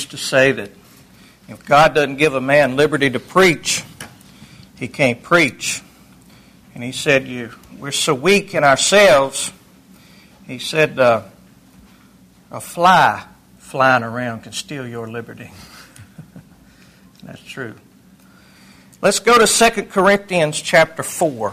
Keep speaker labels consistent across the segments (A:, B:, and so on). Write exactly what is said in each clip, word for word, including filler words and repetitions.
A: used to say that if God doesn't give a man liberty to preach, he can't preach. And he said, "You, we're so weak in ourselves." He said, uh, a fly flying around can steal your liberty. That's true. Let's go to Second Corinthians chapter four.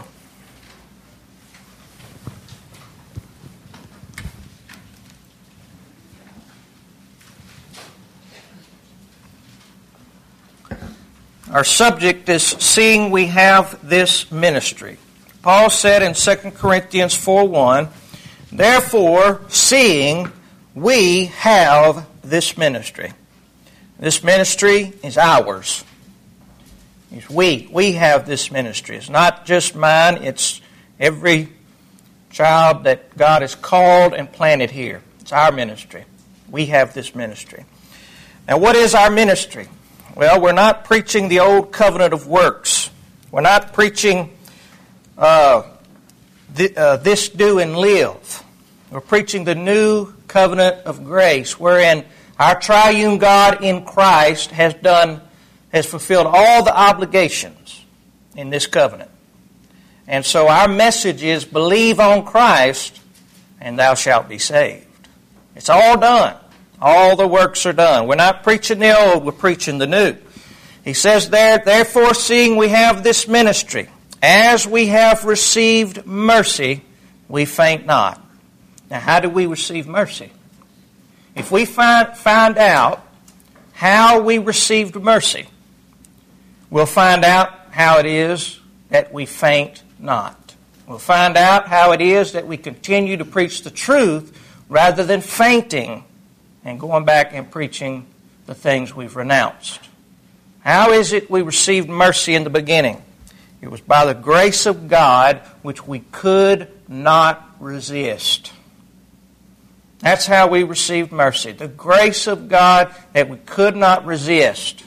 A: Our subject is seeing we have this ministry. Paul said in Second Corinthians four one, "Therefore, seeing we have this ministry." This ministry is ours. It's we. We have this ministry. It's not just mine. It's every child that God has called and planted here. It's our ministry. We have this ministry. Now, what is our ministry? Well, we're not preaching the old covenant of works. We're not preaching uh, th- uh, this do and live. We're preaching the new covenant of grace, wherein our triune God in Christ has done, has fulfilled all the obligations in this covenant. And so our message is, believe on Christ, and thou shalt be saved. It's all done. All the works are done. We're not preaching the old, we're preaching the new. He says there, "Therefore, seeing we have this ministry, as we have received mercy, we faint not." Now, how do we receive mercy? If we find, find out how we received mercy, we'll find out how it is that we faint not. We'll find out how it is that we continue to preach the truth rather than fainting and going back and preaching the things we've renounced. How is it we received mercy in the beginning? It was by the grace of God which we could not resist. That's how we received mercy. The grace of God that we could not resist.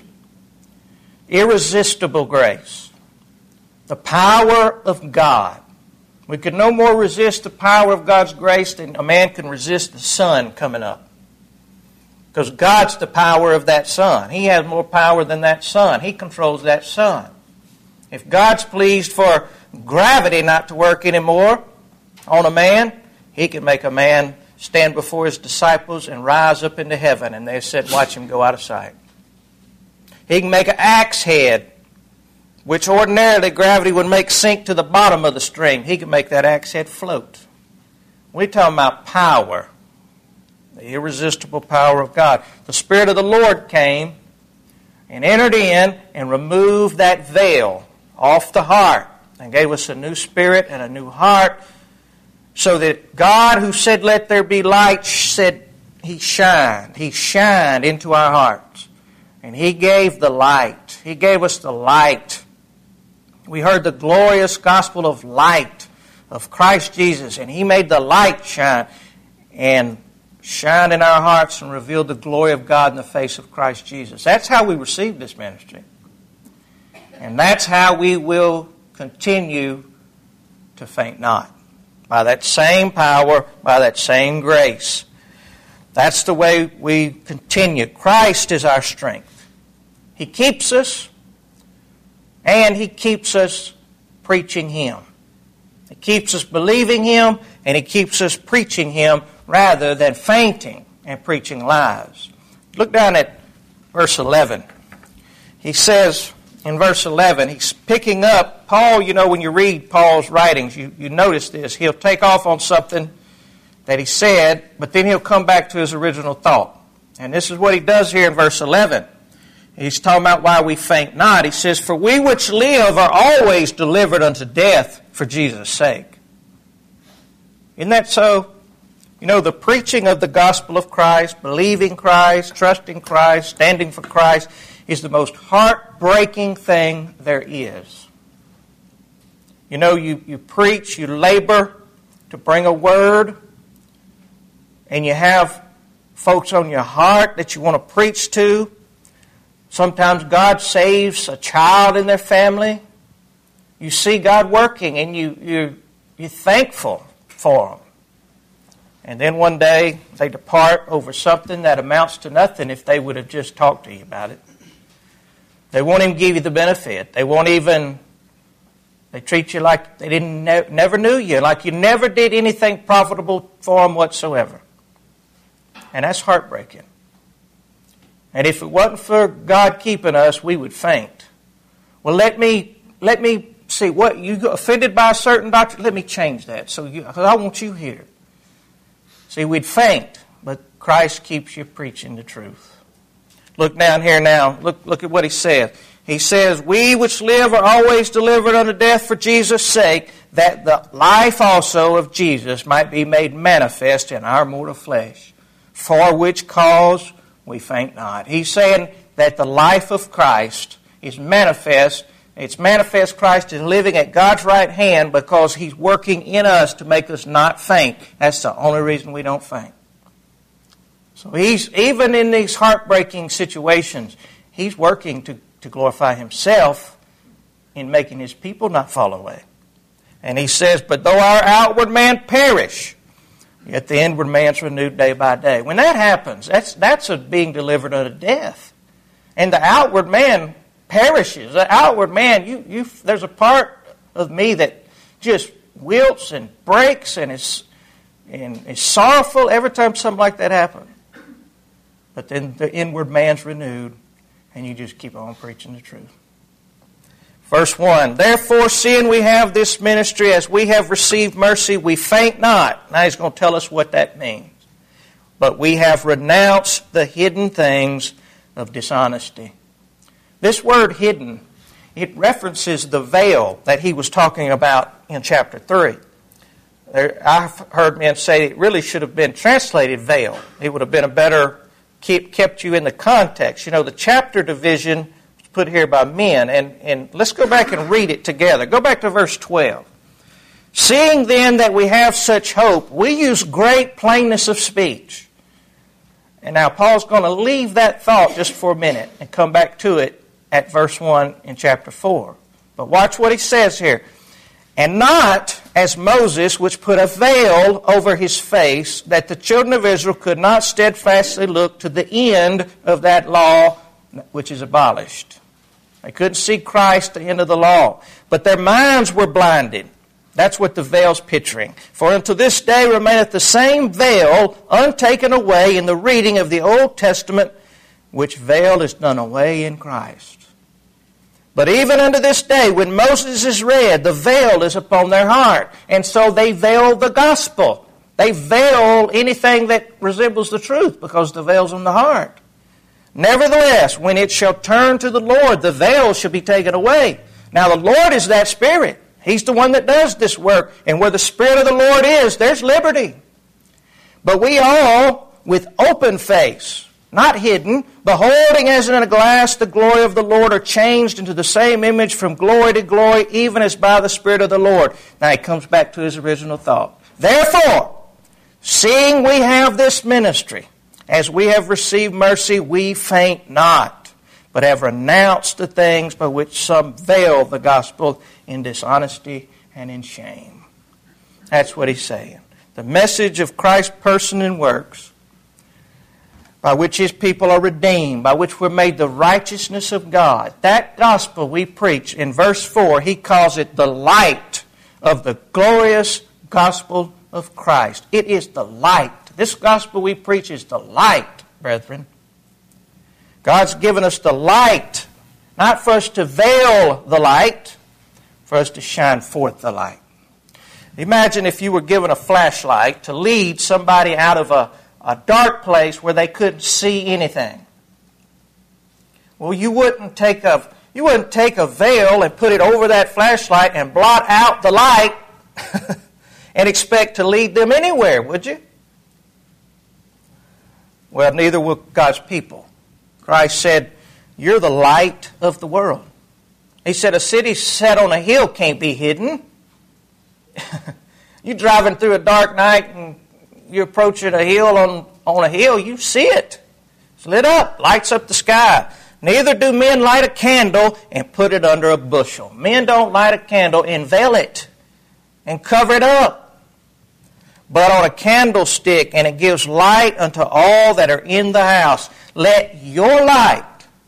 A: Irresistible grace. The power of God. We could no more resist the power of God's grace than a man can resist the sun coming up. Because God's the power of that sun. He has more power than that sun. He controls that sun. If God's pleased for gravity not to work anymore on a man, He can make a man stand before His disciples and rise up into heaven, and they said, watch him go out of sight. He can make an axe head, which ordinarily gravity would make sink to the bottom of the stream. He can make that axe head float. We're talking about power. The irresistible power of God. The Spirit of the Lord came and entered in and removed that veil off the heart and gave us a new spirit and a new heart, so that God, who said, "Let there be light," said He shined. He shined into our hearts. And He gave the light. He gave us the light. We heard the glorious gospel of light of Christ Jesus, and He made the light shine and shine in our hearts and reveal the glory of God in the face of Christ Jesus. That's how we received this ministry. And that's how we will continue to faint not. By that same power, by that same grace. That's the way we continue. Christ is our strength. He keeps us, and He keeps us preaching Him. He keeps us believing Him, and He keeps us preaching Him rather than fainting and preaching lies. Look down at verse eleven. He says in verse eleven, he's picking up, Paul, you know, when you read Paul's writings, you, you notice this. He'll take off on something that he said, but then he'll come back to his original thought. And this is what he does here in verse eleven. He's talking about why we faint not. He says, "For we which live are always delivered unto death for Jesus' sake." Isn't that so? You know, the preaching of the gospel of Christ, believing Christ, trusting Christ, standing for Christ, is the most heartbreaking thing there is. You know, you, you preach, you labor to bring a word, and you have folks on your heart that you want to preach to. Sometimes God saves a child in their family. You see God working, and you, you, you're thankful for them. And then one day they depart over something that amounts to nothing if they would have just talked to you about it. They won't even give you the benefit. They won't even, they treat you like they didn't ne- never knew you, like you never did anything profitable for them whatsoever. And that's heartbreaking. And if it wasn't for God keeping us, we would faint. Well, let me let me see what you got offended by a certain doctrine. Let me change that. So you, cause I want you here. See, we'd faint, but Christ keeps you preaching the truth. Look down here now. Look, look at what he says. He says, "We which live are always delivered unto death for Jesus' sake, that the life also of Jesus might be made manifest in our mortal flesh. For which cause we faint not." He's saying that the life of Christ is manifest. It's manifest Christ is living at God's right hand because He's working in us to make us not faint. That's the only reason we don't faint. So He's, even in these heartbreaking situations, He's working to, to glorify Himself in making His people not fall away. And He says, "But though our outward man perish, yet the inward man's renewed day by day." When that happens, that's that's a being delivered unto death. And the outward man perishes. The outward man, you, you, there's a part of me that just wilts and breaks and is, and is sorrowful every time something like that happens. But then the inward man's renewed, and you just keep on preaching the truth. Verse one, "Therefore, seeing we have this ministry, as we have received mercy, we faint not." Now he's going to tell us what that means. "But we have renounced the hidden things of dishonesty." This word "hidden," it references the veil that he was talking about in chapter three. There, I've heard men say it really should have been translated veil. It would have been a better, keep, kept you in the context. You know, the chapter division was put here by men. And, and let's go back and read it together. Go back to verse twelve. "Seeing then that we have such hope, we use great plainness of speech." And now Paul's going to leave that thought just for a minute and come back to it at verse one in chapter four. But watch what he says here. "And not as Moses, which put a veil over his face, that the children of Israel could not steadfastly look to the end of that law which is abolished." They couldn't see Christ, the end of the law. "But their minds were blinded." That's what the veil's picturing. "For unto this day remaineth the same veil untaken away in the reading of the Old Testament, which veil is done away in Christ. But even unto this day, when Moses is read, the veil is upon their heart. And so they veil the gospel. They veil anything that resembles the truth because the veil's on the heart. Nevertheless, when it shall turn to the Lord, the veil shall be taken away." Now the Lord is that Spirit. He's the one that does this work. And where the Spirit of the Lord is, there's liberty. "But we all, with open face, not hidden, beholding as in a glass the glory of the Lord, are changed into the same image from glory to glory, even as by the Spirit of the Lord." Now he comes back to his original thought. "Therefore, seeing we have this ministry, as we have received mercy, we faint not, but have renounced the things by which some veil the gospel in dishonesty and in shame." That's what he's saying. The message of Christ's person and works, by which His people are redeemed, by which we're made the righteousness of God. That gospel we preach, in verse four, he calls it the light of the glorious gospel of Christ. It is the light. This gospel we preach is the light, brethren. God's given us the light, not for us to veil the light, for us to shine forth the light. Imagine if you were given a flashlight to lead somebody out of a a dark place where they couldn't see anything. Well, you wouldn't take a you wouldn't take a veil and put it over that flashlight and blot out the light and expect to lead them anywhere, would you? Well, neither will God's people. Christ said, "You're the light of the world." He said, "A city set on a hill can't be hidden." You're driving through a dark night and you're approaching a hill on, on a hill, you see it. It's lit up, lights up the sky. "Neither do men light a candle and put it under a bushel." Men don't light a candle and veil it and cover it up. but on a candlestick, and it gives light unto all that are in the house. Let your light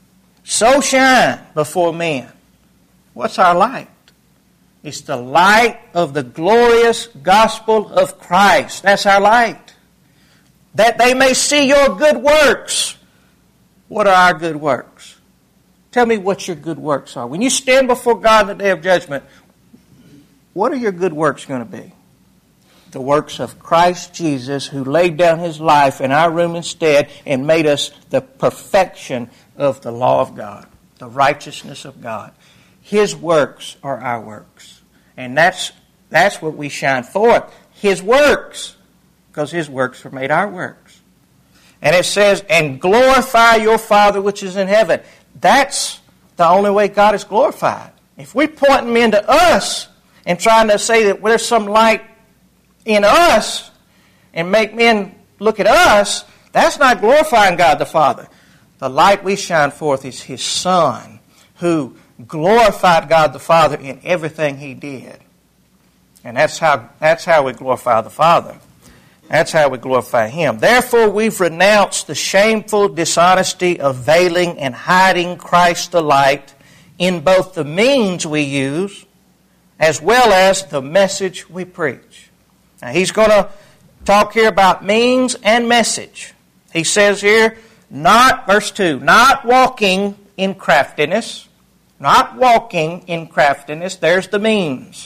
A: so shine before men. What's our light? It's the light of the glorious gospel of Christ. That's our light. That they may see your good works. What are our good works? Tell me what your good works are. When you stand before God in the day of judgment, what are your good works going to be? The works of Christ Jesus, who laid down His life in our room instead and made us the perfection of the law of God, the righteousness of God. His works are our works. And that's that's what we shine forth. His works. Because His works are made our works. And it says, and glorify your Father which is in heaven. That's the only way God is glorified. If we're pointing men to us and trying to say that there's some light in us and make men look at us, that's not glorifying God the Father. The light we shine forth is His Son, who glorified God the Father in everything He did. And that's how that's how we glorify the Father. That's how we glorify Him. Therefore, we've renounced the shameful dishonesty of veiling and hiding Christ the light in both the means we use as well as the message we preach. Now, he's going to talk here about means and message. He says here, not, verse two, not walking in craftiness, not walking in craftiness, there's the means,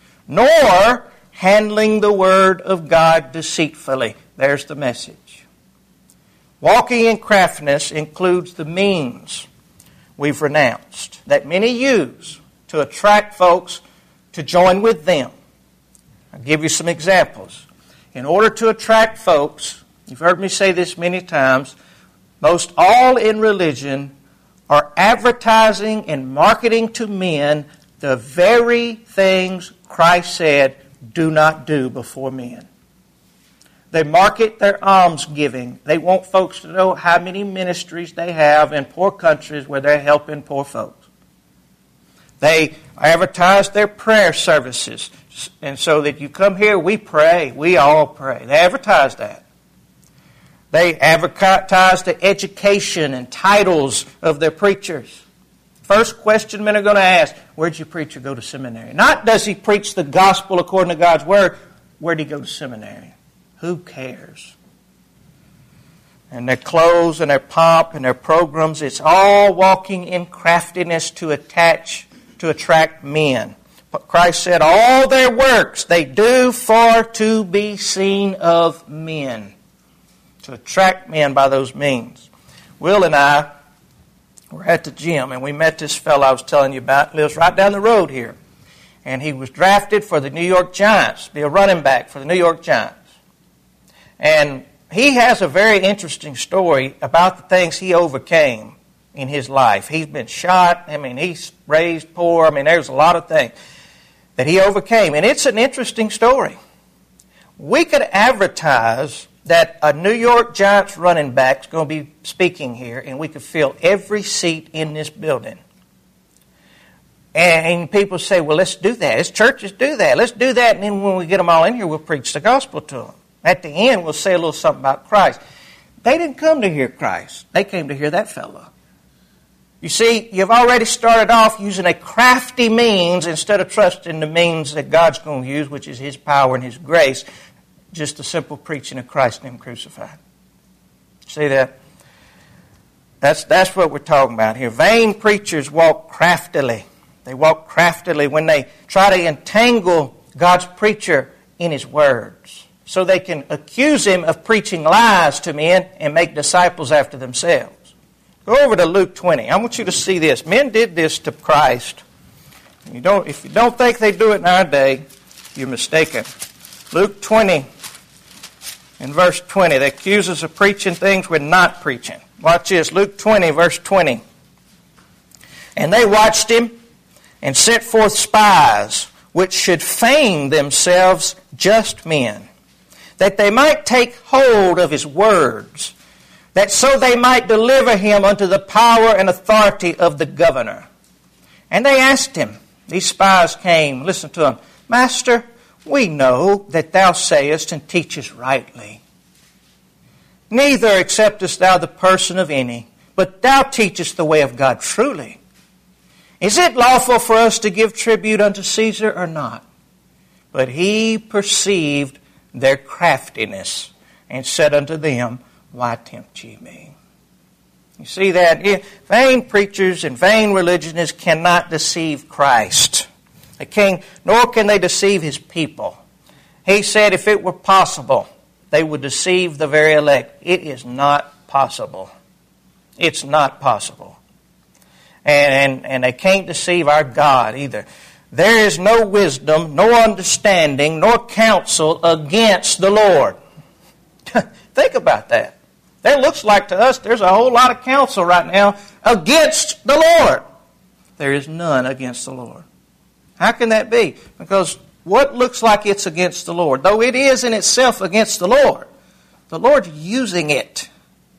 A: nor handling the word of God deceitfully. There's the message. Walking in craftiness includes the means we've renounced that many use to attract folks to join with them. I'll give you some examples. In order to attract folks, you've heard me say this many times, most all in religion are advertising and marketing to men the very things Christ said, do not do before men. They market their almsgiving. They want folks to know how many ministries they have in poor countries where they're helping poor folks. They advertise their prayer services. And so that you come here, we pray. We all pray. They advertise that. They advertise the education and titles of their preachers. First question men are going to ask, where'd your preacher go to seminary? Not does he preach the gospel according to God's word, where'd he go to seminary? Who cares? And their clothes and their pomp and their programs, it's all walking in craftiness to attach, to attract men. But Christ said all their works they do for to be seen of men. To attract men by those means. Will and I were at the gym and we met this fellow I was telling you about. Lives right down the road here. And he was drafted for the New York Giants, be a running back for the New York Giants. And he has a very interesting story about the things he overcame in his life. He's been shot. I mean, he's raised poor. I mean, there's a lot of things that he overcame. And it's an interesting story. We could advertise that a New York Giants running back is going to be speaking here, and we could fill every seat in this building. And people say, well, let's do that. As churches do that. Let's do that, and then when we get them all in here, we'll preach the gospel to them. At the end, we'll say a little something about Christ. They didn't come to hear Christ. They came to hear that fellow. You see, you've already started off using a crafty means instead of trusting the means that God's going to use, which is His power and His grace, just the simple preaching of Christ and Him crucified. See that? That's, that's what we're talking about here. Vain preachers walk craftily. They walk craftily when they try to entangle God's preacher in His words, so they can accuse him of preaching lies to men and make disciples after themselves. Go over to Luke twenty. I want you to see this. Men did this to Christ. You don't, if you don't think they do it in our day, you're mistaken. Luke twenty and verse twenty. They accuse us of preaching things we're not preaching. Watch this. Luke twenty, verse twenty. And they watched him and sent forth spies, which should feign themselves just men, that they might take hold of his words, that so they might deliver him unto the power and authority of the governor. And they asked him, these spies came, listen to him, Master, we know that thou sayest and teachest rightly. Neither acceptest thou the person of any, but thou teachest the way of God truly. Is it lawful for us to give tribute unto Caesar or not? But he perceived their craftiness, and said unto them, Why tempt ye me? You see that? Vain preachers and vain religionists cannot deceive Christ. They can't, nor can they deceive His people. He said if it were possible, they would deceive the very elect. It is not possible. It's not possible. And, and, and they can't deceive our God either. There is no wisdom, no understanding, nor counsel against the Lord. Think about that. That looks like to us there's a whole lot of counsel right now against the Lord. There is none against the Lord. How can that be? Because what looks like it's against the Lord, though it is in itself against the Lord, the Lord's using it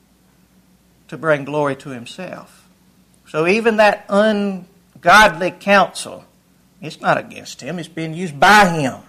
A: to bring glory to Himself. So even that ungodly counsel, it's not against Him. It's being used by Him.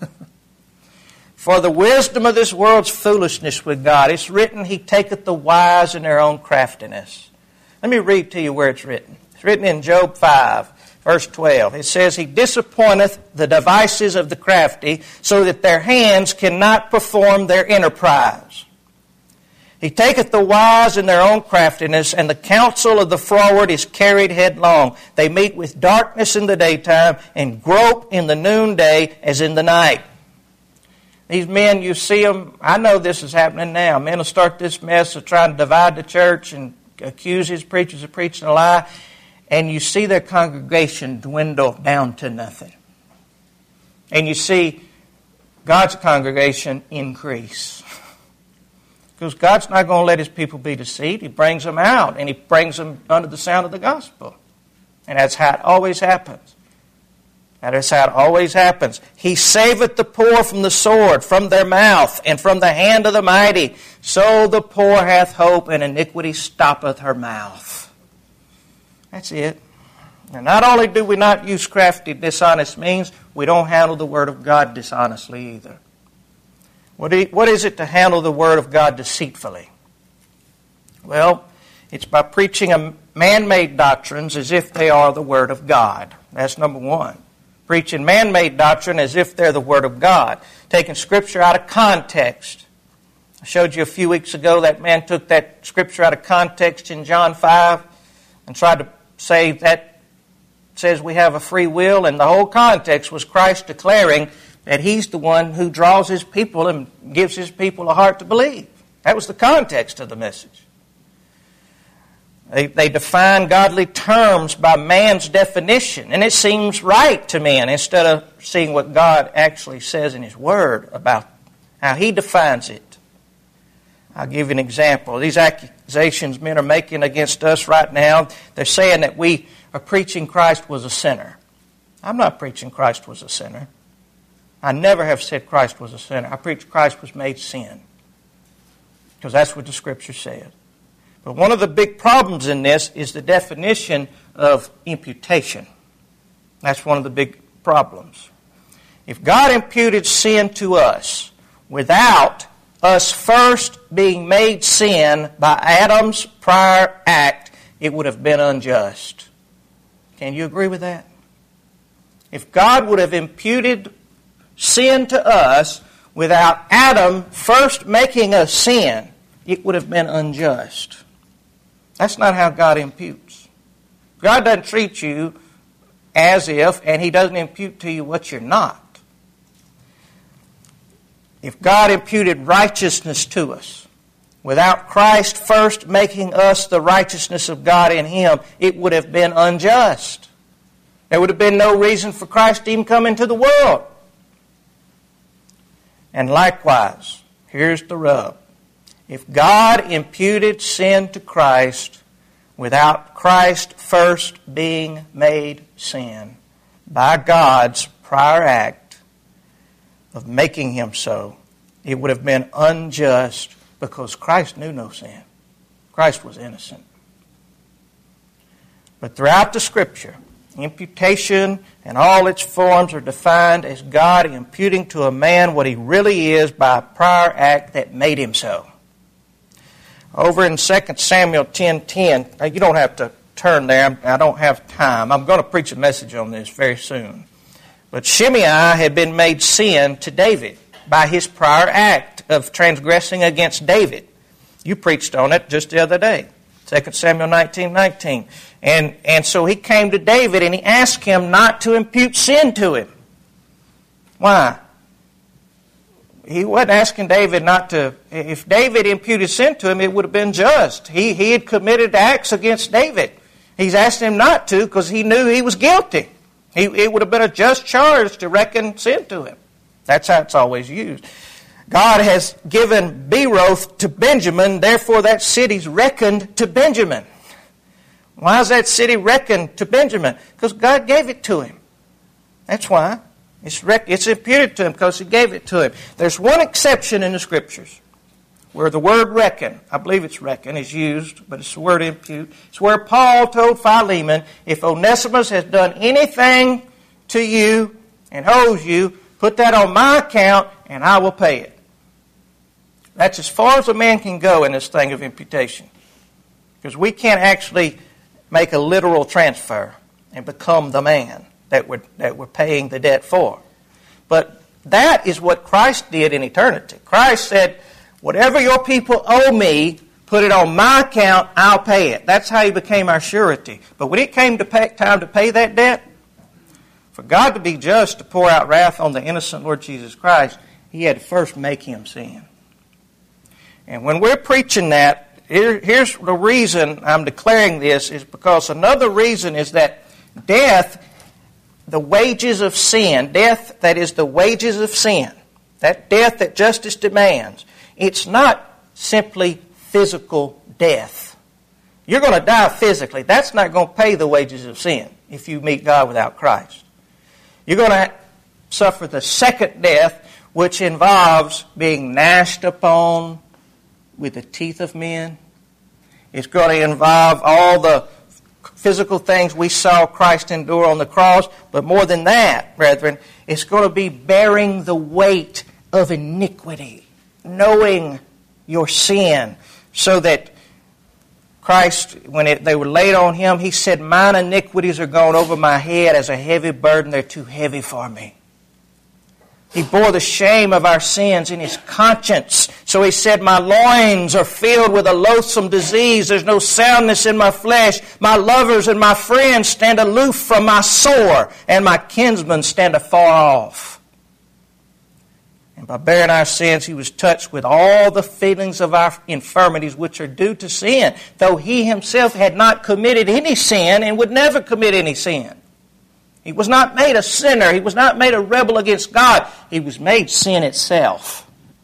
A: For the wisdom of this world's foolishness with God. It's written, He taketh the wise in their own craftiness. Let me read to you where it's written. It's written in Job five, verse twelve. It says, He disappointeth the devices of the crafty, so that their hands cannot perform their enterprise. He taketh the wise in their own craftiness, and the counsel of the froward is carried headlong. They meet with darkness in the daytime, and grope in the noonday as in the night. These men, you see them, I know this is happening now. Men will start this mess of trying to divide the church and accuse His preachers of preaching a lie, and you see their congregation dwindle down to nothing. And you see God's congregation increase. Because God's not going to let His people be deceived. He brings them out, and He brings them under the sound of the gospel. And that's how it always happens. That is how it always happens. He saveth the poor from the sword, from their mouth, and from the hand of the mighty. So the poor hath hope, and iniquity stoppeth her mouth. That's it. And not only do we not use crafty, dishonest means, we don't handle the Word of God dishonestly either. What is it to handle the Word of God deceitfully? Well, it's by preaching a man-made doctrines as if they are the Word of God. That's number one. Preaching man-made doctrine as if they're the Word of God. Taking Scripture out of context. I showed you a few weeks ago that man took that Scripture out of context in John five and tried to say that says we have a free will, and the whole context was Christ declaring that He's the one who draws His people and gives His people a heart to believe. That was the context of the message. They, they define godly terms by man's definition, and it seems right to men instead of seeing what God actually says in His Word about how He defines it. I'll give you an example. These accusations men are making against us right now, they're saying that we are preaching Christ was a sinner. I'm not preaching Christ was a sinner. I never have said Christ was a sinner. I preach Christ was made sin. Because that's what the Scripture said. But one of the big problems in this is the definition of imputation. That's one of the big problems. If God imputed sin to us without us first being made sin by Adam's prior act, it would have been unjust. Can you agree with that? If God would have imputed sin to us without Adam first making us sin, it would have been unjust. That's not how God imputes. God doesn't treat you as if, and He doesn't impute to you what you're not. If God imputed righteousness to us without Christ first making us the righteousness of God in Him, it would have been unjust. There would have been no reason for Christ to even come into the world. And likewise, here's the rub. If God imputed sin to Christ without Christ first being made sin by God's prior act of making Him so, it would have been unjust because Christ knew no sin. Christ was innocent. But throughout the Scripture, Imputation and all its forms are defined as God imputing to a man what he really is by a prior act that made him so. Over in Second Samuel ten ten, you don't have to turn there. I don't have time. I'm going to preach a message on this very soon. But Shimei had been made sin to David by his prior act of transgressing against David. You preached on it just the other day. Second Samuel nineteen nineteen. And, and so he came to David and he asked him not to impute sin to him. Why? He wasn't asking David not to. If David imputed sin to him, it would have been just. He, he had committed acts against David. He's asked him not to because he knew he was guilty. He, it would have been a just charge to reckon sin to him. That's how it's always used. God has given Beeroth to Benjamin, therefore that city's reckoned to Benjamin. Why is that city reckoned to Benjamin? Because God gave it to him. That's why. It's, rec- it's imputed to him because he gave it to him. There's one exception in the Scriptures where the word reckon, I believe it's reckon, is used, but it's the word impute. It's where Paul told Philemon, if Onesimus has done anything to you and owes you, put that on my account and I will pay it. That's as far as a man can go in this thing of imputation. Because we can't actually make a literal transfer and become the man that we're, that we're paying the debt for. But that is what Christ did in eternity. Christ said, whatever your people owe me, put it on my account, I'll pay it. That's how he became our surety. But when it came to pay, time to pay that debt, for God to be just to pour out wrath on the innocent Lord Jesus Christ, he had to first make him sin. And when we're preaching that, here, here's the reason I'm declaring this, is because another reason is that death, the wages of sin, death that is the wages of sin, that death that justice demands, it's not simply physical death. You're going to die physically. That's not going to pay the wages of sin if you meet God without Christ. You're going to suffer the second death, which involves being gnashed upon with the teeth of men. It's going to involve all the physical things we saw Christ endure on the cross. But more than that, brethren, it's going to be bearing the weight of iniquity, knowing your sin, so that Christ, when it, they were laid on him, he said, mine iniquities are gone over my head as a heavy burden. They're too heavy for me. He bore the shame of our sins in his conscience. So he said, my loins are filled with a loathsome disease. There's no soundness in my flesh. My lovers and my friends stand aloof from my sore, and my kinsmen stand afar off. And by bearing our sins, he was touched with all the feelings of our infirmities which are due to sin, though he himself had not committed any sin and would never commit any sin. He was not made a sinner. He was not made a rebel against God. He was made sin itself.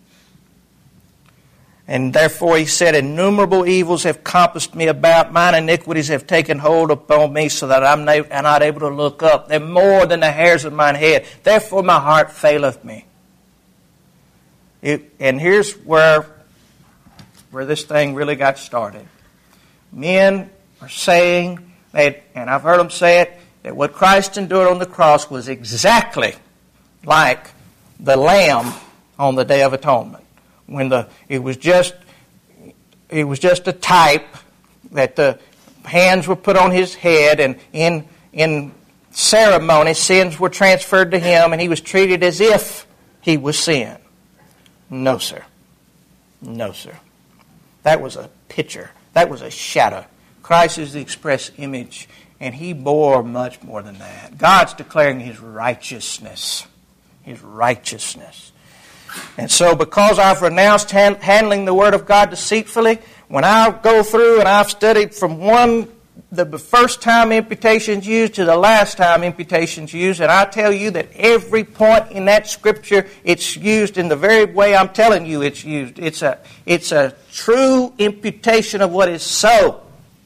A: And therefore he said, innumerable evils have compassed me about. Mine iniquities have taken hold upon me so that I'm not able to look up. They're more than the hairs of mine head. Therefore my heart faileth me. It, and here's where, where this thing really got started. Men are saying, that, and I've heard them say it, that what Christ endured on the cross was exactly like the lamb on the Day of Atonement. When the it was just it was just a type that the hands were put on his head, and in in ceremony sins were transferred to him, and he was treated as if he was sin. No, sir. No, sir. That was a picture. That was a shadow. Christ is the express image, and he bore much more than that. God's declaring his righteousness. His righteousness. And so because I've renounced hand, handling the Word of God deceitfully, when I go through and I've studied from one, the first time imputation's used to the last time imputation's used, and I tell you that every point in that Scripture, it's used in the very way I'm telling you it's used. It's a, it's a true imputation of what is so.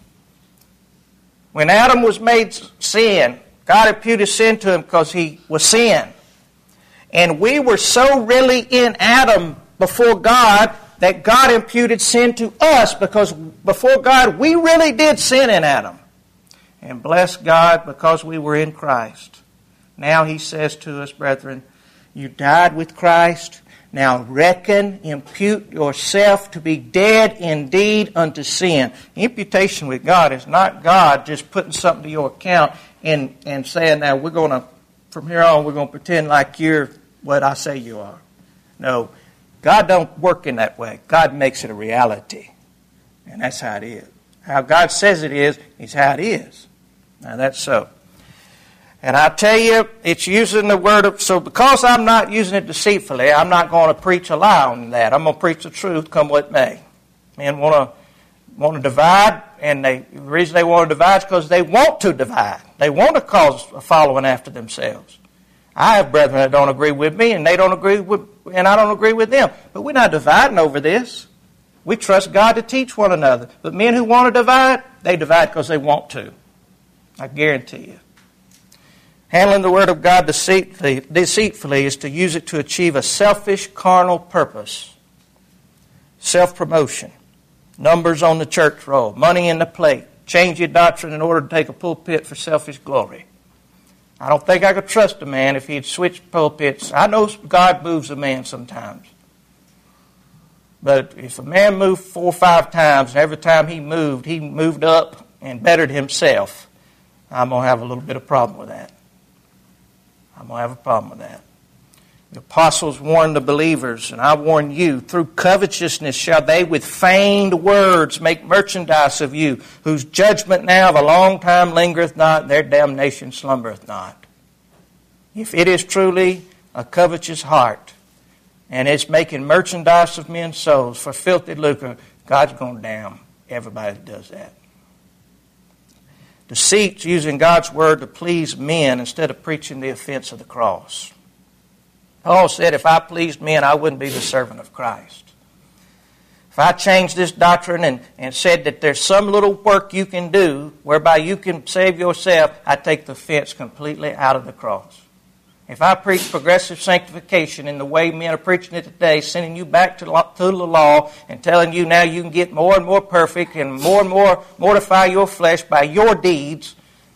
A: When Adam was made sin, God imputed sin to him because he was sin. And we were so really in Adam before God that God imputed sin to us, because before God we really did sin in Adam. And bless God, because we were in Christ. Now he says to us, brethren, you died with Christ. Now reckon, impute yourself to be dead indeed unto sin. Imputation with God is not God just putting something to your account and, and saying, now we're going to, from here on, we're going to pretend like you're what I say you are. No, God don't work in that way. God makes it a reality. And that's how it is. How God says it is, is how it is. Now that's so. And I tell you, it's using the word of, so because I'm not using it deceitfully, I'm not going to preach a lie on that. I'm going to preach the truth, come what may. Men want to want to divide, and they, the reason they want to divide is because they want to divide. They want to cause a following after themselves. I have brethren that don't agree with me, and they don't agree with, and I don't agree with them. But we're not dividing over this. We trust God to teach one another. But men who want to divide, they divide because they want to. I guarantee you. Handling the Word of God deceitfully, deceitfully is to use it to achieve a selfish, carnal purpose. Self-promotion. Numbers on the church roll. Money in the plate. Change your doctrine in order to take a pulpit for selfish glory. I don't think I could trust a man if he'd switched pulpits. I know God moves a man sometimes. But if a man moved four or five times, and every time he moved, he moved up and bettered himself, I'm going to have a little bit of problem with that. I'm going to have a problem with that. The apostles warned the believers, and I warn you, through covetousness shall they with feigned words make merchandise of you, whose judgment now of a long time lingereth not, and their damnation slumbereth not. If it is truly a covetous heart, and it's making merchandise of men's souls for filthy lucre, God's going to damn everybody that does that. Deceit's using God's word to please men instead of preaching the offense of the cross. Paul said, if I pleased men, I wouldn't be the servant of Christ. If I changed this doctrine and, and said that there's some little work you can do whereby you can save yourself, I take the offense completely out of the cross. If I preach progressive sanctification in the way men are preaching it today, sending you back to the law and telling you now you can get more and more perfect and more and more mortify your flesh by your deeds,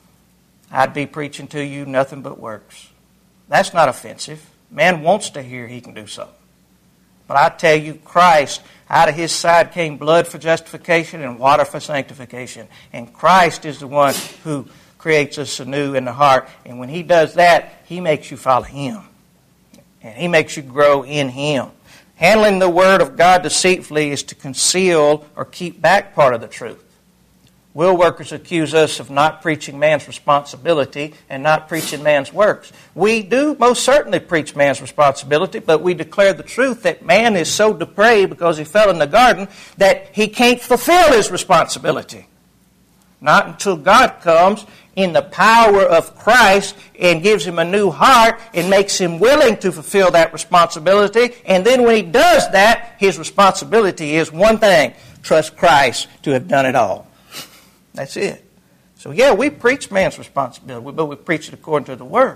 A: I'd be preaching to you nothing but works. That's not offensive. Man wants to hear he can do something. But I tell you, Christ, out of his side came blood for justification and water for sanctification. And Christ is the one who creates us anew in the heart. And when he does that, he makes you follow him. And he makes you grow in him. Handling the word of God deceitfully is to conceal or keep back part of the truth. Will workers accuse us of not preaching man's responsibility and not preaching man's works. We do most certainly preach man's responsibility, but we declare the truth that man is so depraved because he fell in the garden that he can't fulfill his responsibility. Not until God comes in the power of Christ and gives him a new heart and makes him willing to fulfill that responsibility. And then when he does that, his responsibility is one thing: trust Christ to have done it all. That's it. So yeah, we preach man's responsibility, but we preach it according to the Word.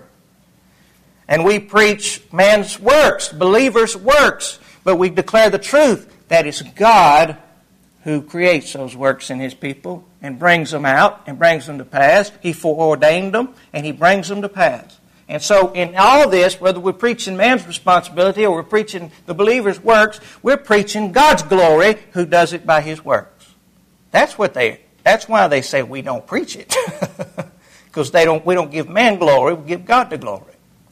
A: And we preach man's works, believers' works, but we declare the truth that it's God who creates those works in his people and brings them out and brings them to pass. He foreordained them and he brings them to pass. And so in all this, whether we're preaching man's responsibility or we're preaching the believer's works, we're preaching God's glory who does it by his works. That's what they That's why they say we don't preach it. Because they don't we don't give man glory, we give God the glory.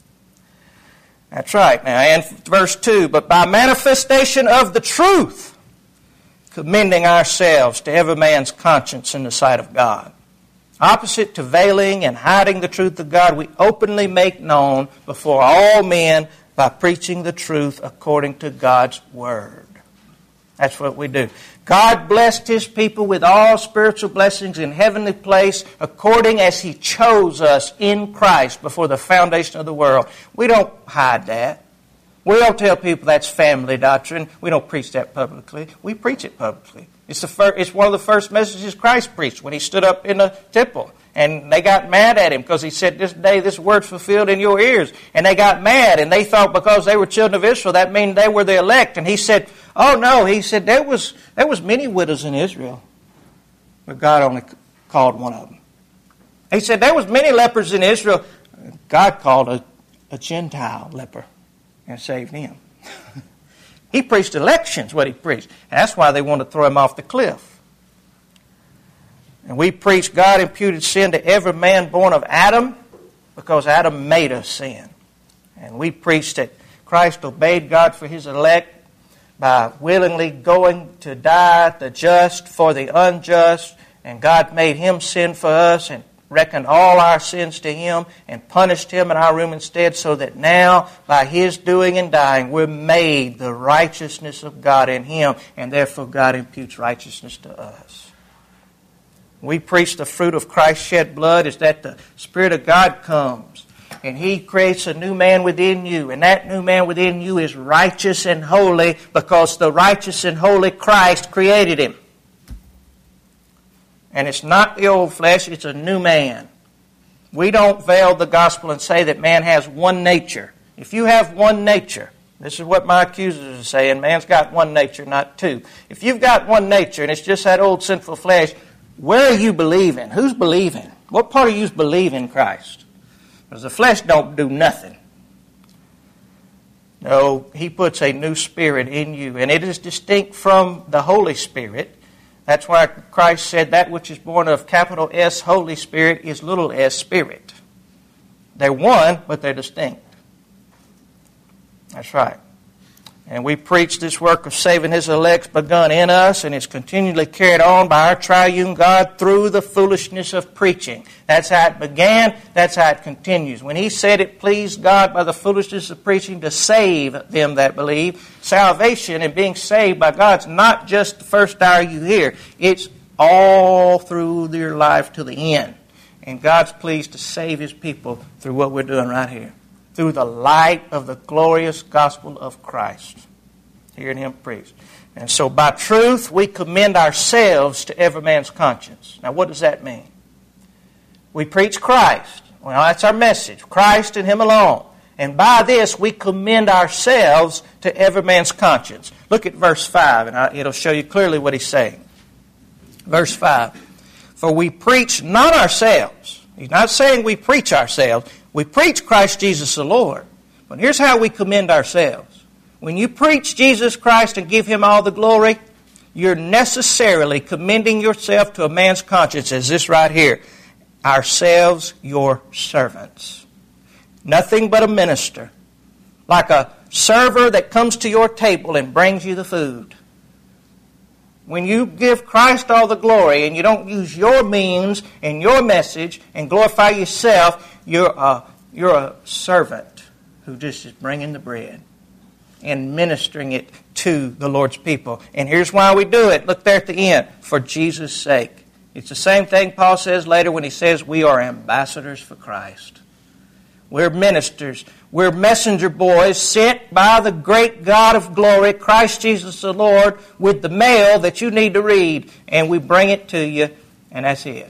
A: That's right. Now, and verse two, but by manifestation of the truth, commending ourselves to every man's conscience in the sight of God. Opposite to veiling and hiding the truth of God, we openly make known before all men by preaching the truth according to God's Word. That's what we do. God blessed his people with all spiritual blessings in heavenly place according as he chose us in Christ before the foundation of the world. We don't hide that. We don't tell people that's family doctrine. We don't preach that publicly. We preach it publicly. It's the first, it's one of the first messages Christ preached when he stood up in the temple. And they got mad at him because he said, this day this word's fulfilled in your ears. And they got mad and they thought because they were children of Israel, that means they were the elect. And he said, oh no, he said there was there was many widows in Israel. But God only called one of them. He said there was many lepers in Israel. God called a, a Gentile leper and saved him. He preached elections, what he preached. And that's why they wanted to throw him off the cliff. And we preach God imputed sin to every man born of Adam because Adam made us sin. And we preach that Christ obeyed God for his elect by willingly going to die, the just for the unjust. And God made him sin for us and reckoned all our sins to him and punished him in our room instead, so that now, by his doing and dying, we're made the righteousness of God in him, and therefore God imputes righteousness to us. We preach the fruit of Christ's shed blood is that the Spirit of God comes, and he creates a new man within you, and that new man within you is righteous and holy because the righteous and holy Christ created him. And it's not the old flesh, it's a new man. We don't veil the gospel and say that man has one nature. If you have one nature, this is what my accusers are saying, man's got one nature, not two. If you've got one nature and it's just that old sinful flesh, where are you believing? Who's believing? What part of you believe in Christ? Because the flesh don't do nothing. No, he puts a new spirit in you, and it is distinct from the Holy Spirit. That's why Christ said that which is born of capital S, Holy Spirit, is little s, Spirit. They're one, but they're distinct. That's right. And we preach this work of saving his elect begun in us, and it's continually carried on by our triune God through the foolishness of preaching. That's how it began. That's how it continues. When he said it pleased God by the foolishness of preaching to save them that believe, salvation and being saved by God's not just the first hour you hear. It's all through your life to the end. And God's pleased to save his people through what we're doing right here, through the light of the glorious gospel of Christ, hearing him preach. And so by truth, we commend ourselves to every man's conscience. Now, what does that mean? We preach Christ. Well, that's our message, Christ and him alone. And by this, we commend ourselves to every man's conscience. Look at verse five, and it'll show you clearly what he's saying. Verse five, for we preach not ourselves. He's not saying we preach ourselves. We preach Christ Jesus the Lord. But here's how we commend ourselves. When you preach Jesus Christ and give him all the glory, you're necessarily commending yourself to a man's conscience, as this right here. Ourselves, your servants. Nothing but a minister. Like a server that comes to your table and brings you the food. When you give Christ all the glory and you don't use your means and your message and glorify yourself, you're a, you're a servant who just is bringing the bread and ministering it to the Lord's people. And here's why we do it. Look there at the end. For Jesus' sake. It's the same thing Paul says later when he says we are ambassadors for Christ. We're ministers. We're messenger boys sent by the great God of glory, Christ Jesus the Lord, with the mail that you need to read. And we bring it to you, and that's it.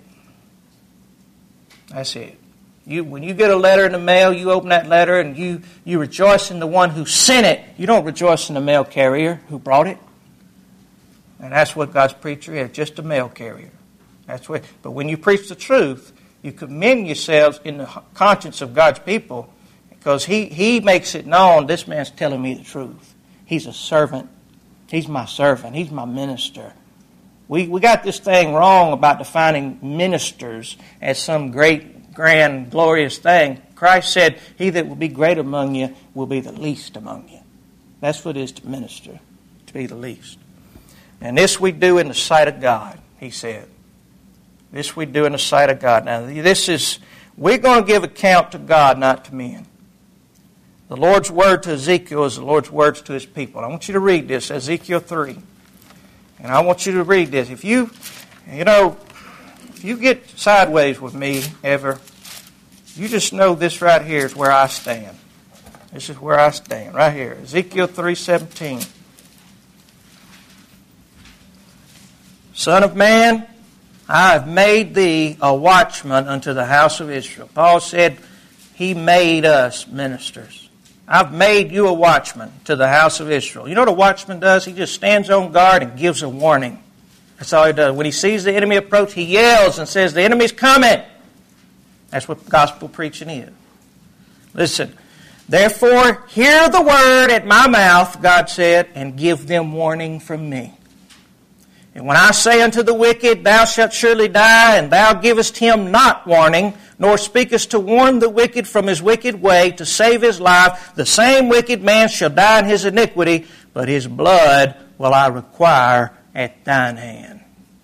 A: That's it. You, when you get a letter in the mail, you open that letter and you, you rejoice in the one who sent it. You don't rejoice in the mail carrier who brought it. And that's what God's preacher is, just a mail carrier. That's what. But when you preach the truth, you commend yourselves in the conscience of God's people, because he, he makes it known, this man's telling me the truth. He's a servant. He's my servant. He's my minister. We, we got this thing wrong about defining ministers as some great, grand, glorious thing. Christ said, he that will be great among you will be the least among you. That's what it is to minister, to be the least. And this we do in the sight of God, he said. This we do in the sight of God. Now, this is, we're going to give account to God, not to men. The Lord's word to Ezekiel is the Lord's words to his people. I want you to read this, Ezekiel three. And I want you to read this. If you, you know, if you get sideways with me ever, you just know this right here is where I stand. This is where I stand, right here. Ezekiel three seventeen. Son of man, I have made thee a watchman unto the house of Israel. Paul said he made us ministers. I've made you a watchman to the house of Israel. You know what a watchman does? He just stands on guard and gives a warning. That's all he does. When he sees the enemy approach, he yells and says, the enemy's coming. That's what gospel preaching is. Listen, therefore hear the word at my mouth, God said, and give them warning from me. And when I say unto the wicked, thou shalt surely die, and thou givest him not warning, nor speakest to warn the wicked from his wicked way, to save his life, the same wicked man shall die in his iniquity, but his blood will I require at thine hand.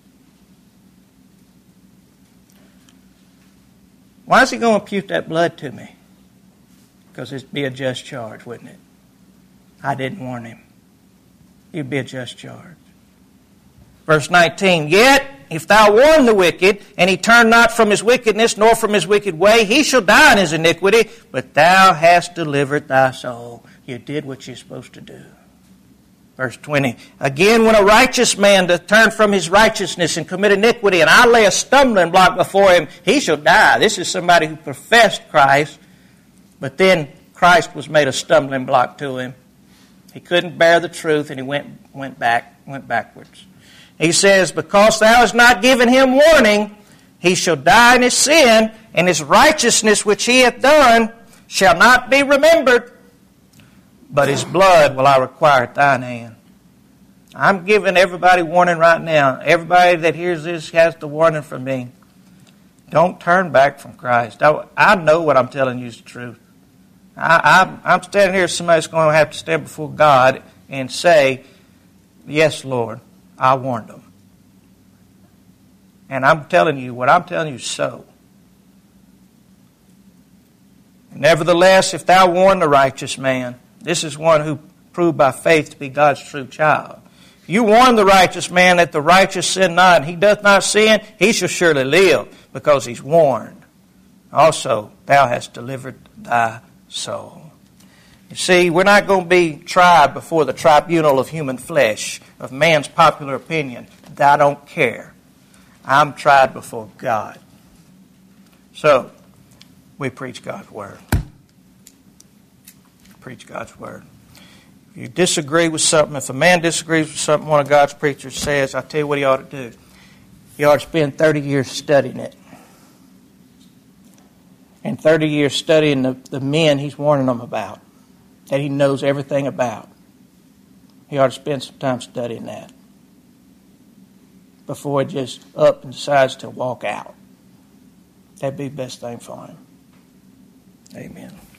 A: Why is he going to impute that blood to me? Because it'd be a just charge, wouldn't it? I didn't warn him. It'd be a just charge. Verse nineteen, yet if thou warn the wicked, and he turn not from his wickedness, nor from his wicked way, he shall die in his iniquity, but thou hast delivered thy soul. You did what you're supposed to do. Verse twenty, again, when a righteous man doth turn from his righteousness and commit iniquity, and I lay a stumbling block before him, he shall die. This is somebody who professed Christ, but then Christ was made a stumbling block to him. He couldn't bear the truth, and he went went back, went backwards. He says, because thou hast not given him warning, he shall die in his sin, and his righteousness which he hath done shall not be remembered, but his blood will I require at thine hand. I'm giving everybody warning right now. Everybody that hears this has the warning from me. Don't turn back from Christ. I, I know what I'm telling you is the truth. I, I, I'm standing here, somebody's going to have to stand before God and say, yes, Lord, I warned them. And I'm telling you, what I'm telling you is so. Nevertheless, if thou warn the righteous man, this is one who proved by faith to be God's true child. If you warn the righteous man that the righteous sin not, and he doth not sin, he shall surely live, because he's warned. Also, thou hast delivered thy soul. You see, we're not going to be tried before the tribunal of human flesh, of man's popular opinion. I don't care. I'm tried before God. So, we preach God's Word. Preach God's Word. If you disagree with something, if a man disagrees with something one of God's preachers says, I tell you what he ought to do. He ought to spend thirty years studying it. And thirty years studying the, the men he's warning them about, that he knows everything about. He ought to spend some time studying that before he just up and decides to walk out. That'd be the best thing for him. Amen.